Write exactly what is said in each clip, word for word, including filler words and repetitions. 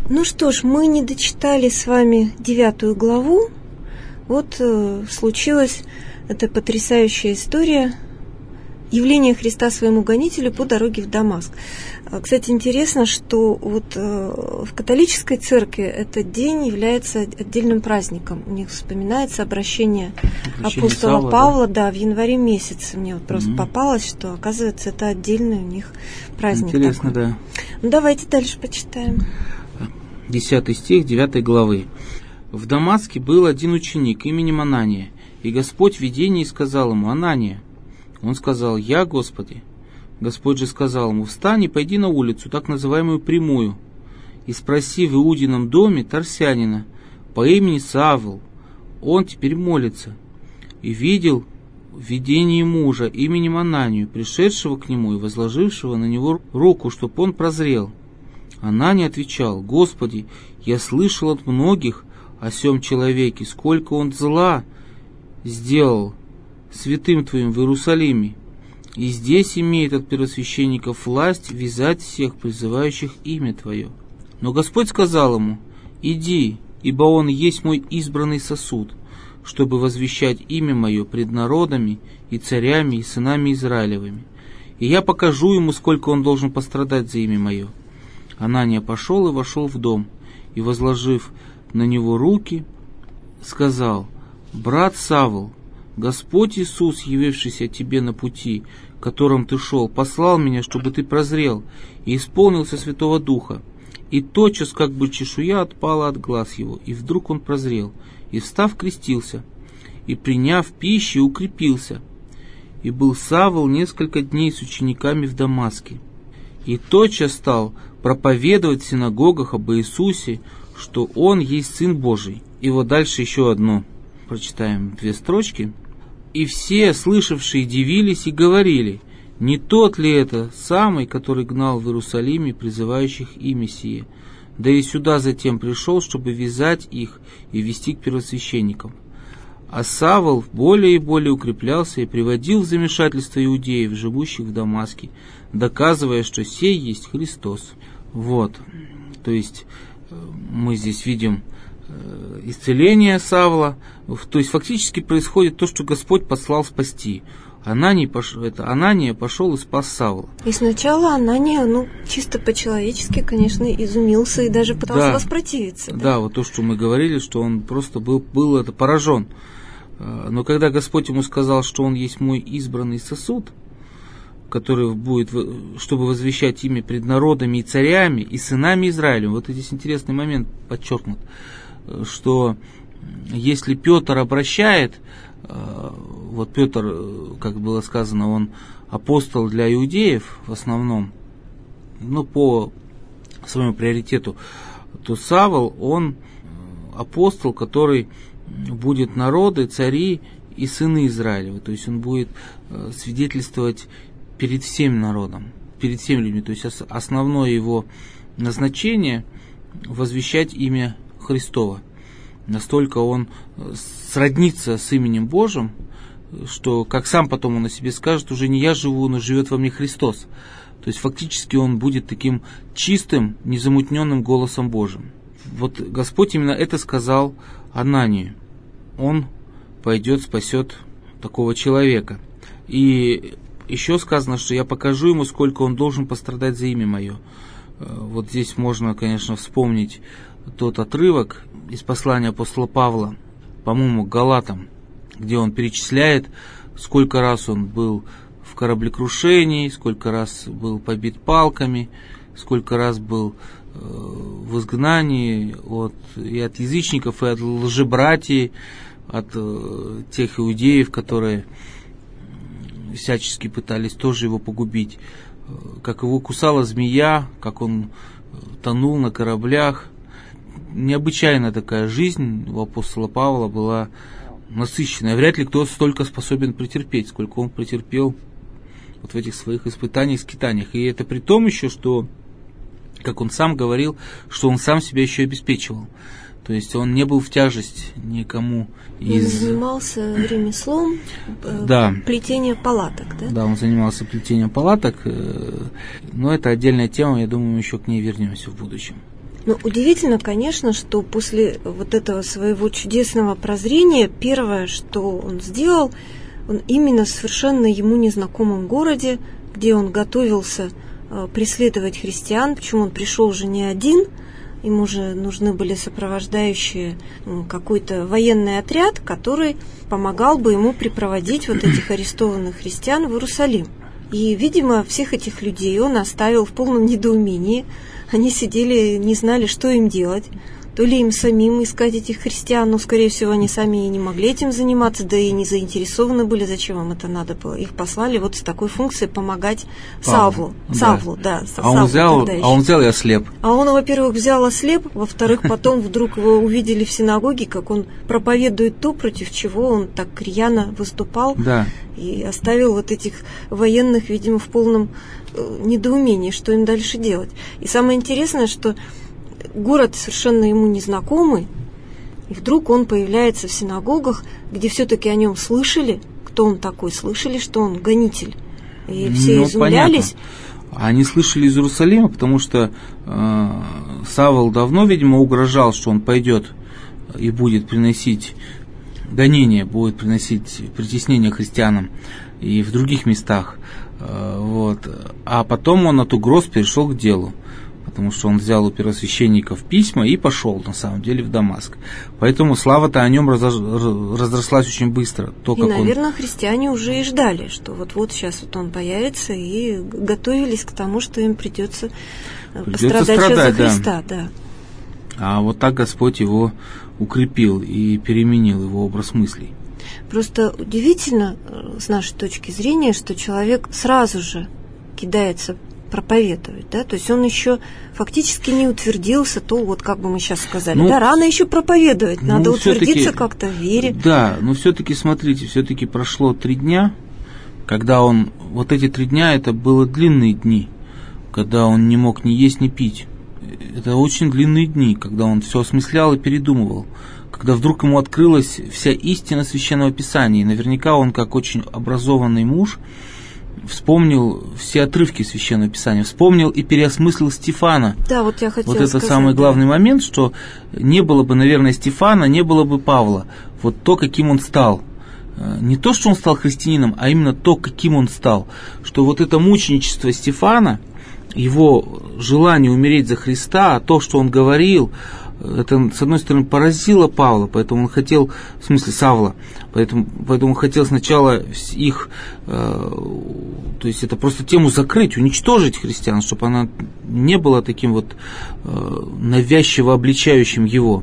Ну что ж, мы не дочитали с вами девятую главу. Вот э, случилась эта потрясающая история явления Христа своему гонителю по дороге в Дамаск. Кстати, интересно, что вот в католической церкви этот день является отдельным праздником. У них вспоминается обращение, обращение апостола Савла, Павла, да? Да, в январе месяце. Мне вот просто mm-hmm. попалось, что, оказывается, это отдельный у них праздник. Интересно, такой. Да. Ну, давайте дальше почитаем. Десятый стих девятой главы. «В Дамаске был один ученик именем Анания, и Господь в видении сказал ему: Анания. Он сказал: Я, Господи. Господь же сказал ему: встань и пойди на улицу, так называемую прямую, и спроси в Иудином доме Тарсянина по имени Савл. Он теперь молится. И видел в видении мужа именем Ананию, пришедшего к нему и возложившего на него руку, чтоб он прозрел. Анания отвечал: Господи, я слышал от многих о сем человеке, сколько он зла сделал святым Твоим в Иерусалиме, и здесь имеет от первосвященников власть вязать всех, призывающих имя Твое. Но Господь сказал ему: иди, ибо он есть мой избранный сосуд, чтобы возвещать имя мое пред народами и царями и сынами Израилевыми. И я покажу ему, сколько он должен пострадать за имя мое. Анания пошел и вошел в дом, и, возложив на него руки, сказал: брат Савл, Господь Иисус, явившийся тебе на пути, которым ты шел, послал меня, чтобы ты прозрел и исполнился Святого Духа. И тотчас, как бы чешуя отпала от глаз его, и вдруг он прозрел, и, встав, крестился, и, приняв пищи, укрепился. И был Савл несколько дней с учениками в Дамаске. И тотчас стал проповедовать в синагогах об Иисусе, что Он есть Сын Божий. И вот дальше еще одно. Прочитаем две строчки. И все, слышавшие, дивились и говорили: не тот ли это самый, который гнал в Иерусалиме призывающих имя сие? Да и сюда затем пришел, чтобы вязать их и вести к первосвященникам. А Савл более и более укреплялся и приводил в замешательство иудеев, живущих в Дамаске, доказывая, что сей есть Христос. Вот, то есть мы здесь видим исцеление Савла, то есть фактически происходит то, что Господь послал спасти. Анания пошел, это Анания пошел и спас Савла. И сначала Анания, ну, чисто по-человечески, конечно, изумился и даже пытался да, воспротивиться. Да? да, вот то, что мы говорили, что он просто был, был это, поражен. Но когда Господь ему сказал, что он есть мой избранный сосуд, который будет, чтобы возвещать имя пред народами и царями и сынами Израиля, вот здесь интересный момент подчеркнут, что если Петр обращает, вот Петр, как было сказано, он апостол для иудеев в основном, ну, по своему приоритету, то Савл, он апостол, который будет народы, цари и сыны Израилева, то есть он будет свидетельствовать перед всем народом, перед всеми людьми, то есть основное его назначение — возвещать имя Христово. Настолько он сроднится с именем Божьим, что, как сам потом он о себе скажет, уже не я живу, но живет во мне Христос. То есть фактически он будет таким чистым, незамутненным голосом Божьим. Вот Господь именно это сказал Анании. Он пойдет, спасет такого человека. И еще сказано, что я покажу ему, сколько он должен пострадать за имя мое. Вот здесь можно, конечно, вспомнить тот отрывок из послания апостола Павла, по-моему, к Галатам, где он перечисляет, сколько раз он был в кораблекрушении, сколько раз был побит палками, сколько раз был в изгнании от, и от язычников, и от лжебратьев, от тех иудеев, которые всячески пытались тоже его погубить, как его кусала змея, как он тонул на кораблях. Необычайная такая жизнь у апостола Павла была насыщенная. Вряд ли кто столько способен претерпеть, сколько он претерпел вот в этих своих испытаниях, скитаниях. И это при том еще, что, как он сам говорил, что он сам себя еще обеспечивал. То есть он не был в тяжесть никому из... Он занимался ремеслом, да. плетением палаток, да? Да, он занимался плетением палаток, но это отдельная тема, я думаю, мы еще к ней вернемся в будущем. Но удивительно, конечно, что после вот этого своего чудесного прозрения первое, что он сделал, он именно в совершенно ему незнакомом городе, где он готовился преследовать христиан, почему он пришел уже не один, ему же нужны были сопровождающие, какой-то военный отряд, который помогал бы ему припроводить вот этих арестованных христиан в Иерусалим. И, видимо, всех этих людей он оставил в полном недоумении. Они сидели, не знали, что им делать. То ли им самим искать этих христиан, но, скорее всего, они сами и не могли этим заниматься, да и не заинтересованы были, зачем им это надо было. Их послали вот с такой функцией помогать Савлу. Да. Савлу, да. А, Савлу, он взял, а он взял и ослеп. А он, во-первых, взял ослеп, во-вторых, потом вдруг его увидели в синагоге, как он проповедует то, против чего он так рьяно выступал, да. И оставил вот этих военных, видимо, в полном недоумении, что им дальше делать. И самое интересное, что город совершенно ему незнакомый, и вдруг он появляется в синагогах, где все-таки о нем слышали, кто он такой, слышали, что он гонитель. И все ну, изумлялись. Понятно. Они слышали из Иерусалима, потому что э, Савл давно, видимо, угрожал, что он пойдет и будет приносить гонения, будет приносить притеснение христианам и в других местах. Э, вот. А потом он от угроз перешел к делу, потому что он взял у первосвященников письма и пошел, на самом деле, в Дамаск. Поэтому слава-то о нем разрослась очень быстро. То, и, как наверное, он... христиане уже и ждали, что вот-вот сейчас вот он появится, и готовились к тому, что им придется, придется пострадать страдать, за Христа. Да. Да. А вот так Господь его укрепил и переменил его образ мыслей. Просто удивительно, с нашей точки зрения, что человек сразу же кидается проповедовать, да, то есть он еще фактически не утвердился, то вот как бы мы сейчас сказали, ну, да, рано еще проповедовать, ну, надо утвердиться как-то в вере. Да, но все-таки смотрите, все-таки прошло три дня, когда он, вот эти три дня, это были длинные дни, когда он не мог ни есть, ни пить. Это очень длинные дни, когда он все осмыслял и передумывал, когда вдруг ему открылась вся истина Священного Писания, и наверняка он, как очень образованный муж, вспомнил все отрывки Священного Писания, вспомнил и переосмыслил Стефана. Да, вот я хотела Вот это сказать, самый да. главный момент, что не было бы, наверное, Стефана, не было бы Павла. Вот то, каким он стал. Не то, что он стал христианином, а именно то, каким он стал. Что вот это мученичество Стефана, его желание умереть за Христа, то, что он говорил, это, с одной стороны, поразило Павла, поэтому он хотел, в смысле Савла, поэтому, поэтому он хотел сначала их, э, то есть это просто тему закрыть, уничтожить христиан, чтобы она не была таким вот э, навязчиво обличающим его.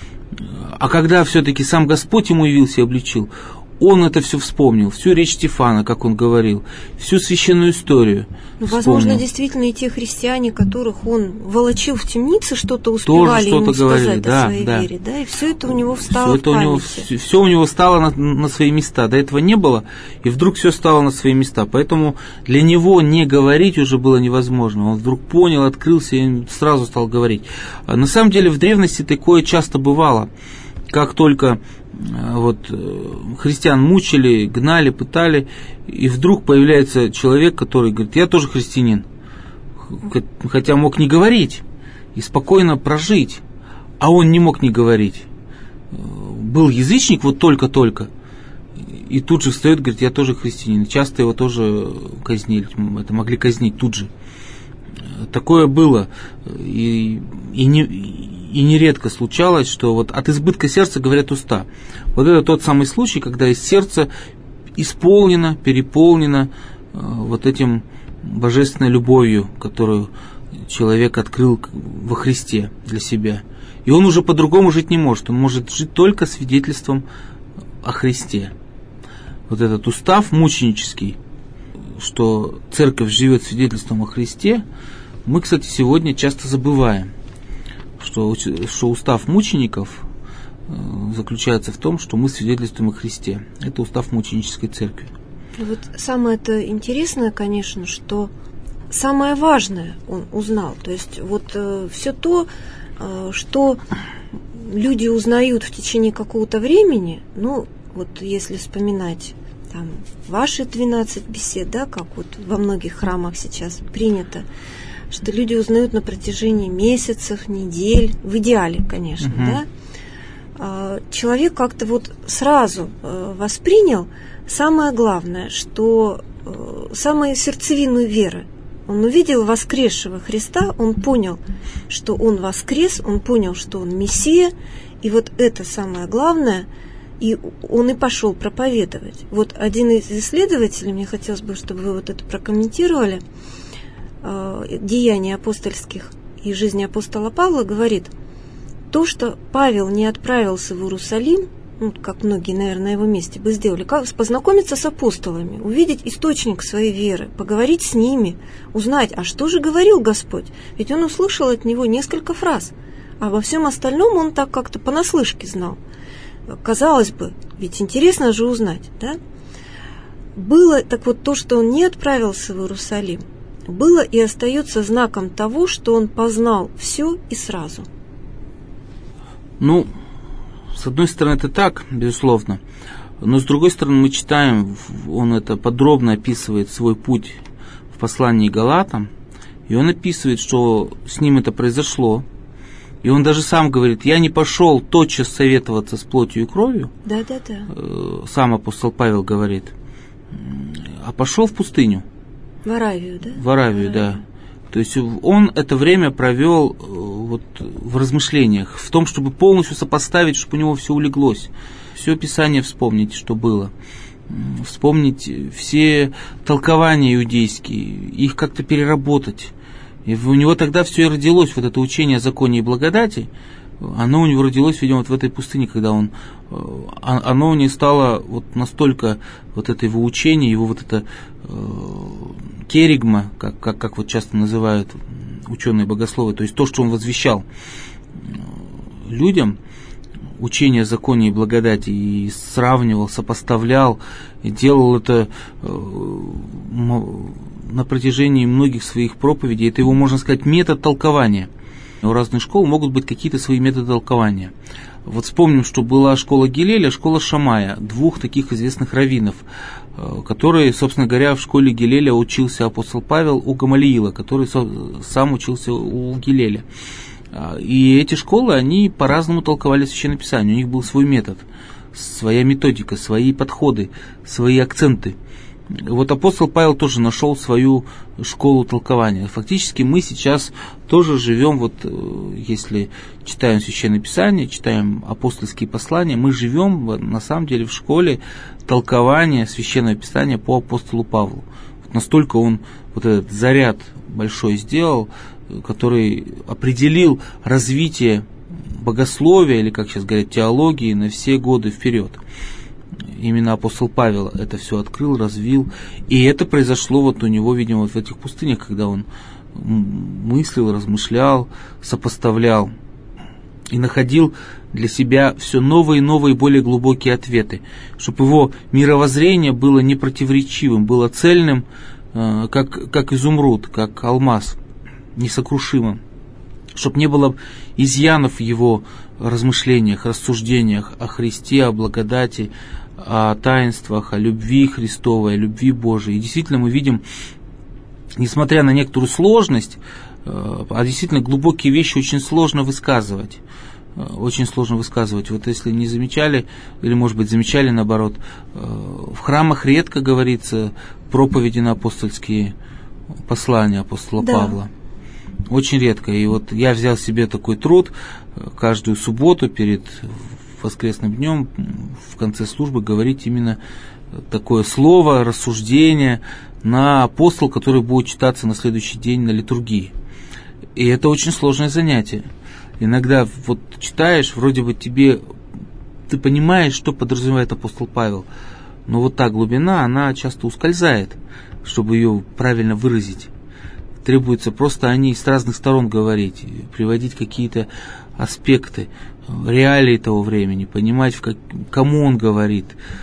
А когда все-таки сам Господь ему явился и обличил, он это все вспомнил, всю речь Стефана, как он говорил, всю священную историю. Ну, возможно, действительно, и те христиане, которых он волочил в темнице, что-то успевали ему говорили, сказать да, о своей да. вере, да, и все это у него встало все в памяти. У него, все, все у него стало на, на свои места. До этого не было, и вдруг все стало на свои места. Поэтому для него не говорить уже было невозможно. Он вдруг понял, открылся и сразу стал говорить. На самом деле, в древности такое часто бывало. Как только вот, христиан мучили, гнали, пытали, и вдруг появляется человек, который говорит: я тоже христианин, хотя мог не говорить и спокойно прожить, а он не мог не говорить. Был язычник вот только-только, и тут же встает и говорит: я тоже христианин. Часто его тоже казнили, это могли казнить тут же. Такое было, и, и, не, и нередко случалось, что вот от избытка сердца говорят уста. Вот это тот самый случай, когда из сердца исполнено, переполнено э, вот этим божественной любовью, которую человек открыл во Христе для себя. И он уже по-другому жить не может, он может жить только свидетельством о Христе. Вот этот устав мученический, что церковь живет свидетельством о Христе, мы, кстати, сегодня часто забываем, что, что устав мучеников заключается в том, что мы свидетельствуем о Христе. Это устав мученической церкви. Вот самое-то интересное, конечно, что самое важное он узнал. То есть вот э, все то, э, что люди узнают в течение какого-то времени, ну, вот если вспоминать там ваши двенадцать бесед, да, как вот во многих храмах сейчас принято, что люди узнают на протяжении месяцев, недель, в идеале, конечно, угу. да. Человек как-то вот сразу воспринял самое главное, что самую сердцевину веры. Он увидел воскресшего Христа, он понял, что он воскрес, он понял, что он Мессия, и вот это самое главное, и он и пошел проповедовать. Вот один из исследователей, мне хотелось бы, чтобы вы вот это прокомментировали, «Деяния апостольских» и «Жизнь апостола Павла», говорит, то, что Павел не отправился в Иерусалим, ну, как многие, наверное, на его месте бы сделали, как познакомиться с апостолами, увидеть источник своей веры, поговорить с ними, узнать, а что же говорил Господь? Ведь он услышал от него несколько фраз, а во всем остальном он так как-то понаслышке знал. Казалось бы, ведь интересно же узнать, да? Было, так вот, то, что он не отправился в Иерусалим, было и остается знаком того, что он познал все и сразу. Ну, с одной стороны, это так, безусловно, но с другой стороны, мы читаем, он это подробно описывает свой путь в послании Галатам, и он описывает, что с ним это произошло, и он даже сам говорит, я не пошел тотчас советоваться с плотью и кровью, да, да, да. Сам апостол Павел говорит, а пошел в пустыню. В Аравию, да? В Аравию, да. То есть он это время провел вот в размышлениях, в том, чтобы полностью сопоставить, чтобы у него все улеглось. Все Писание вспомнить, что было. Вспомнить все толкования иудейские, их как-то переработать. И у него тогда все и родилось, вот это учение о законе и благодати. Оно у него родилось, видимо, вот в этой пустыне, когда он, оно не стало вот настолько, вот это его учение, его вот это э, керигма, как, как, как вот часто называют ученые-богословы, то есть то, что он возвещал людям, учение о законе и благодати, и сравнивал, сопоставлял, и делал это э, на протяжении многих своих проповедей. Это его, можно сказать, метод толкования. У разных школ могут быть какие-то свои методы толкования. Вот вспомним, что была школа Гилеля, школа Шамая, двух таких известных раввинов, которые, собственно говоря, в школе Гилеля учился апостол Павел у Гамалиила, который сам учился у Гилеля. И эти школы, они по-разному толковали Священное Писание, у них был свой метод, своя методика, свои подходы, свои акценты. Вот апостол Павел тоже нашел свою школу толкования. Фактически мы сейчас тоже живем, вот если читаем Священное Писание, читаем апостольские послания, мы живем на самом деле в школе толкования Священного Писания по апостолу Павлу. Вот настолько он вот этот заряд большой сделал, который определил развитие богословия, или, как сейчас говорят, теологии на все годы вперед. Именно апостол Павел это все открыл, развил. И это произошло вот у него, видимо, вот в этих пустынях, когда он мыслил, размышлял, сопоставлял и находил для себя все новые и новые, более глубокие ответы, чтобы его мировоззрение было непротиворечивым, было цельным, как, как изумруд, как алмаз, несокрушимым, чтобы не было изъянов в его размышлениях, рассуждениях о Христе, о благодати, о таинствах, о любви Христовой, о любви Божией. И действительно мы видим, несмотря на некоторую сложность, а действительно глубокие вещи очень сложно высказывать. Очень сложно высказывать. Вот если не замечали, или, может быть, замечали, наоборот, в храмах редко говорится проповеди на апостольские послания апостола да. Павла. Очень редко. И вот я взял себе такой труд каждую субботу перед воскресным днем в конце службы говорить именно такое слово, рассуждение на апостол, который будет читаться на следующий день на литургии. И это очень сложное занятие. Иногда вот читаешь, вроде бы тебе, ты понимаешь, что подразумевает апостол Павел, но вот та глубина, она часто ускользает, чтобы ее правильно выразить. Требуется просто о ней с разных сторон говорить, приводить какие-то аспекты, реалии того времени, понимать, в как, кому он говорит,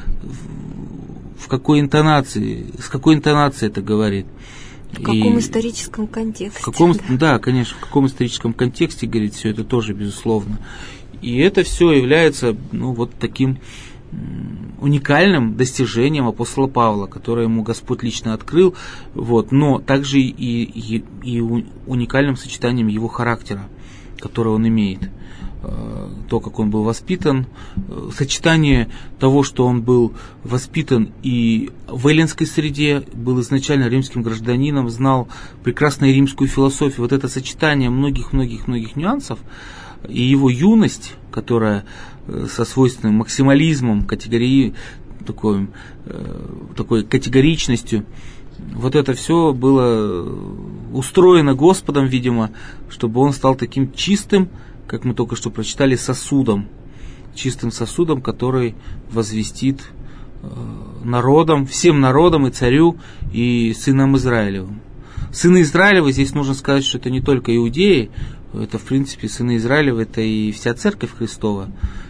в какой интонации, с какой интонацией это говорит. В каком и историческом контексте. В каком, да. да, конечно, в каком историческом контексте, говорит, все это тоже, безусловно. И это все является, ну, вот таким уникальным достижением апостола Павла, которое ему Господь лично открыл, вот, но также и, и, и уникальным сочетанием его характера, который он имеет. То, как он был воспитан, сочетание того, что он был воспитан и в эллинской среде, был изначально римским гражданином, знал прекрасно римскую философию, вот это сочетание многих-многих-многих нюансов, и его юность, которая со свойственным максимализмом, категории, такой, такой категоричностью, вот это все было устроено Господом, видимо, чтобы он стал таким чистым, как мы только что прочитали, сосудом, чистым сосудом, который возвестит народам, всем народам и царю, и сынам Израилевым. Сыны Израилевы, здесь нужно сказать, что это не только иудеи, это, в принципе, сыны Израилевы, это и вся церковь Христова.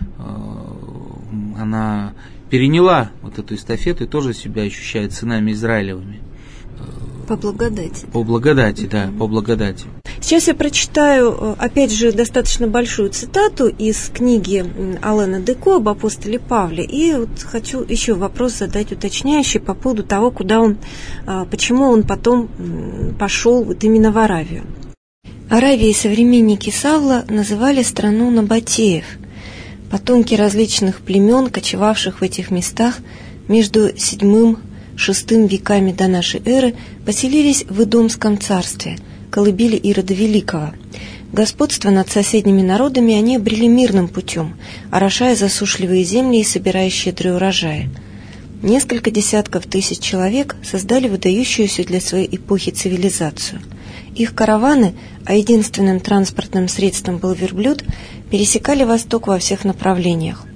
Она переняла вот эту эстафету и тоже себя ощущает сынами Израилевыми. По благодати. По благодати, да, по благодати. Сейчас я прочитаю, опять же, достаточно большую цитату из книги Алена Деко об апостоле Павле. И вот хочу еще вопрос задать уточняющий по поводу того, куда он, почему он потом пошел вот именно в Аравию. Аравией современники Савла называли страну набатеев, потомки различных племен, кочевавших в этих местах между седьмым-шестым веками до нашей эры, поселились в Идомском царстве, колыбели Ирода Великого. Господство над соседними народами они обрели мирным путем, орошая засушливые земли и собирая щедрые урожаи. Несколько десятков тысяч человек создали выдающуюся для своей эпохи цивилизацию. Их караваны, а единственным транспортным средством был верблюд, пересекали Восток во всех направлениях.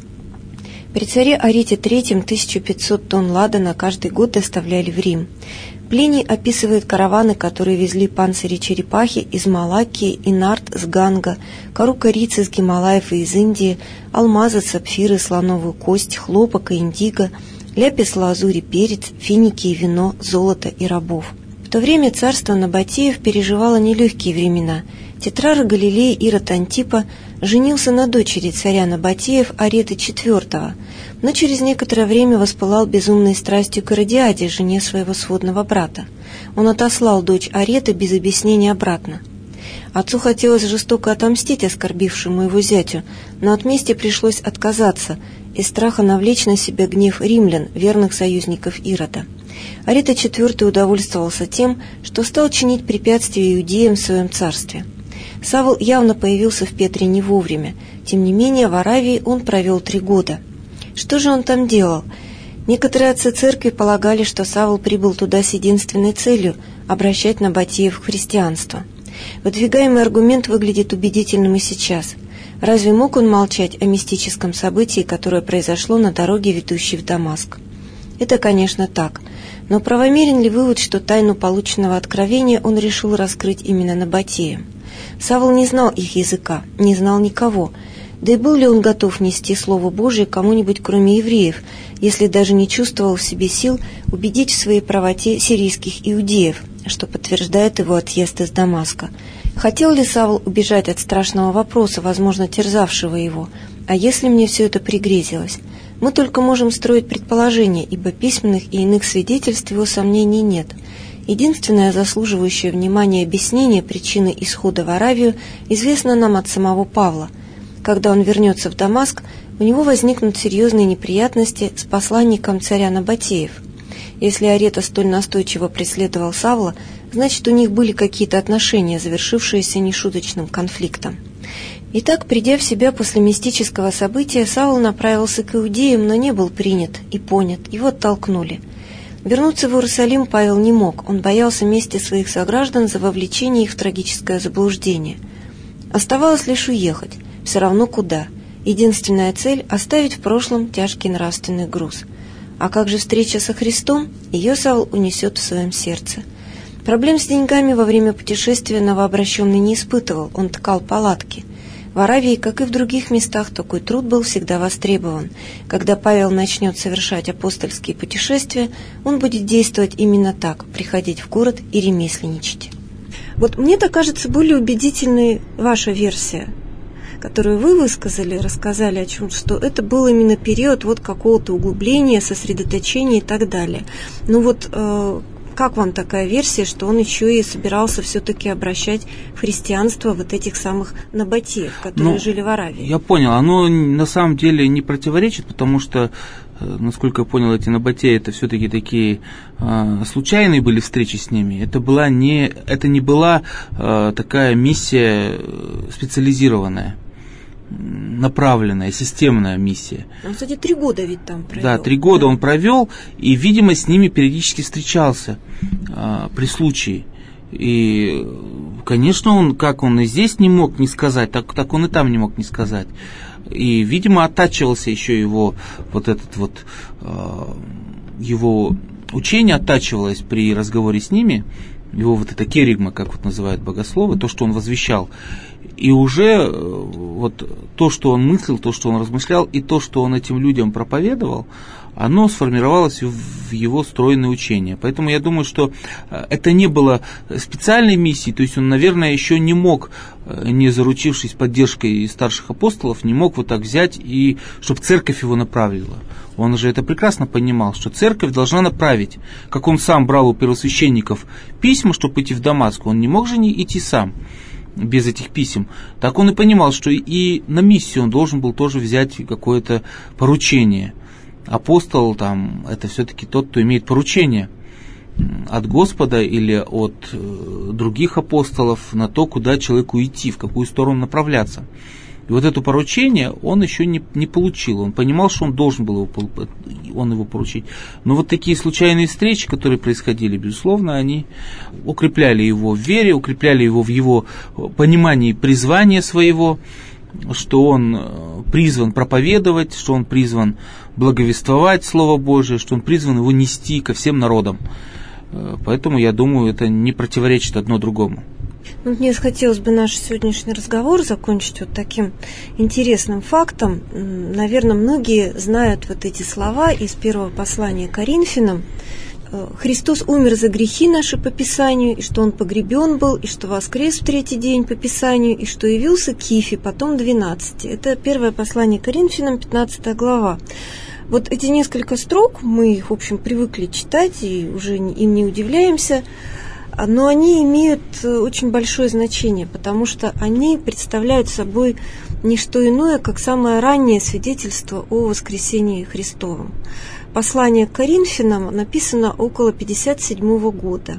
При царе Арете третьем тысяча пятьсот тонн ладана каждый год доставляли в Рим. Плиний описывает караваны, которые везли панцири черепахи из Малакии и нарт с Ганга, кору корицы из Гималаев и из Индии, алмазы, сапфиры, слоновую кость, хлопок и индиго, ляпис, лазурь и перец, финики и вино, золото и рабов. В то время царство Набатеев переживало нелегкие времена. Тетрарх Галилеи Ирод Антипа женился на дочери царя Набатеев Ареты четвёртого, но через некоторое время воспылал безумной страстью к Иродиаде, жене своего сводного брата. Он отослал дочь Ареты без объяснения обратно. Отцу хотелось жестоко отомстить оскорбившему его зятю, но от мести пришлось отказаться, из страха навлечь на себя гнев римлян, верных союзников Ирода. Арета четвёртый удовольствовался тем, что стал чинить препятствия иудеям в своем царстве. Савл явно появился в Петре не вовремя, тем не менее в Аравии он провел три года. Что же он там делал? Некоторые отцы церкви полагали, что Савл прибыл туда с единственной целью – обращать набатеев в христианство. Выдвигаемый аргумент выглядит убедительным и сейчас. Разве мог он молчать о мистическом событии, которое произошло на дороге, ведущей в Дамаск? Это, конечно, так. Но правомерен ли вывод, что тайну полученного откровения он решил раскрыть именно набатеям? Савл не знал их языка, не знал никого. Да и был ли он готов нести Слово Божие кому-нибудь, кроме евреев, если даже не чувствовал в себе сил убедить в своей правоте сирийских иудеев, что подтверждает его отъезд из Дамаска? Хотел ли Савл убежать от страшного вопроса, возможно, терзавшего его? А если мне все это пригрезилось? Мы только можем строить предположения, ибо письменных и иных свидетельств его сомнений нет. Единственное заслуживающее внимания объяснение причины исхода в Аравию известно нам от самого Павла. Когда он вернется в Дамаск, у него возникнут серьезные неприятности с посланником царя Набатеев. Если Арета столь настойчиво преследовал Савла, значит, у них были какие-то отношения, завершившиеся нешуточным конфликтом. Итак, придя в себя после мистического события, Савл направился к иудеям, но не был принят и понят, его оттолкнули. Вернуться в Иерусалим Павел не мог, он боялся мести своих сограждан за вовлечение их в трагическое заблуждение. Оставалось лишь уехать, все равно куда. Единственная цель – оставить в прошлом тяжкий нравственный груз. А как же встреча со Христом? Ее Савл унесет в своем сердце. Проблем с деньгами во время путешествия новообращенный не испытывал, он ткал палатки. В Аравии, как и в других местах, такой труд был всегда востребован. Когда Павел начнет совершать апостольские путешествия, он будет действовать именно так, приходить в город и ремесленничать. Вот мне-то кажется более убедительной ваша версия. которую вы высказали, рассказали о чем, что это был именно период вот какого-то углубления, сосредоточения и так далее. Ну вот э, как вам такая версия, что он еще и собирался все-таки обращать в христианство вот этих самых набатеев, которые ну, жили в Аравии? Я понял, оно на самом деле не противоречит, потому что, насколько я понял, эти набатеи это все-таки такие э, случайные были встречи с ними. Это была не, это не была э, такая миссия специализированная, направленная, системная миссия. Он, кстати, три года ведь там провел. Да, три года да. он провел, и, видимо, с ними периодически встречался э, при случае. И, конечно, он, как он и здесь не мог не сказать, так, так он и там не мог не сказать. И, видимо, оттачивался еще его вот этот вот э, его учение оттачивалось при разговоре с ними, его вот это керигма, как вот называют богословы, то, что он возвещал. И уже вот то, что он мыслил, то, что он размышлял, и то, что он этим людям проповедовал, оно сформировалось в его стройное учение. Поэтому я думаю, что это не было специальной миссией, то есть он, наверное, еще не мог, не заручившись поддержкой старших апостолов, не мог вот так взять, и чтобы церковь его направила. Он же это прекрасно понимал, что церковь должна направить, как он сам брал у первосвященников письма, чтобы идти в Дамаск, он не мог же не идти сам без этих писем. Так он и понимал, что и на миссию он должен был тоже взять какое-то поручение. Апостол там, это все-таки тот, кто имеет поручение от Господа или от других апостолов на то, куда человеку идти, в какую сторону направляться. И вот это поручение он еще не, не получил. Он понимал, что он должен был его, он его поручить. Но вот такие случайные встречи, которые происходили, безусловно, они укрепляли его в вере, укрепляли его в его понимании призвания своего, что он призван проповедовать, что он призван благовествовать Слово Божие, что он призван его нести ко всем народам. Поэтому, я думаю, это не противоречит одно другому. Ну, мне хотелось бы наш сегодняшний разговор закончить вот таким интересным фактом. Наверное, многие знают вот эти слова из первого послания Коринфянам. Христос умер за грехи наши по Писанию, и что Он погребен был, и что воскрес в третий день по Писанию, и что явился Кифе, потом двенадцати. Это первое послание Коринфянам, пятнадцатая глава. Вот эти несколько строк, мы их, в общем, привыкли читать, и уже им не удивляемся, но они имеют очень большое значение, потому что они представляют собой не что иное, как самое раннее свидетельство о воскресении Христовом. Послание к Коринфянам написано около пятьдесят седьмого года,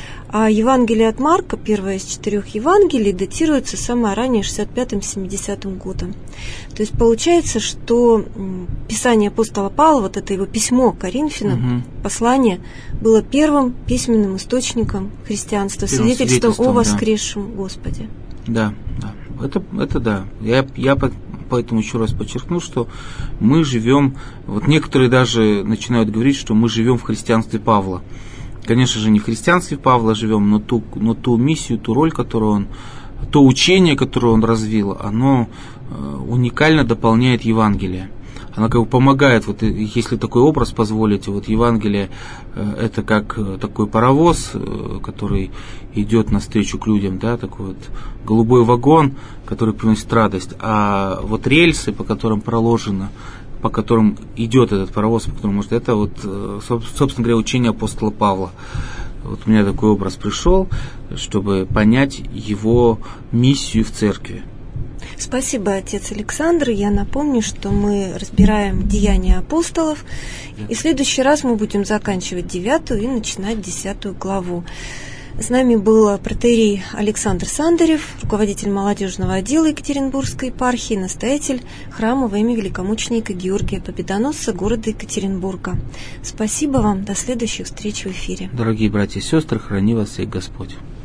а Евангелие от Марка, первое из четырех Евангелий, датируется самое раннее шестьдесят пятым — семидесятым годом. То есть получается, что Писание апостола Павла, вот это его письмо к Коринфянам, угу. послание, было первым письменным источником христианства, свидетельством о воскресшем да. Господе. Да, да, это, это да. Я, я поэтому еще раз подчеркну, что мы живем, вот некоторые даже начинают говорить, что мы живем в христианстве Павла. Конечно же, не в христианстве Павла живем, но ту, но ту миссию, ту роль, которую он, то учение, которое он развил, оно уникально дополняет Евангелие. Оно как бы помогает, вот если такой образ позволите, вот Евангелие это как такой паровоз, который идет навстречу к людям, да, такой вот голубой вагон, который приносит радость, а вот рельсы, по которым проложено, по которым идет этот паровоз, по которому может, это вот, собственно говоря, учение апостола Павла. Вот у меня такой образ пришел, чтобы понять его миссию в церкви. Спасибо, отец Александр. Я напомню, что мы разбираем деяния апостолов, и в следующий раз мы будем заканчивать девятую и начинать десятую главу. С нами был протоиерей Александр Сандарев, руководитель молодежного отдела Екатеринбургской епархии, настоятель храма во имя великомученика Георгия Победоносца города Екатеринбурга. Спасибо вам. До следующих встреч в эфире. Дорогие братья и сестры, храни вас всех Господь.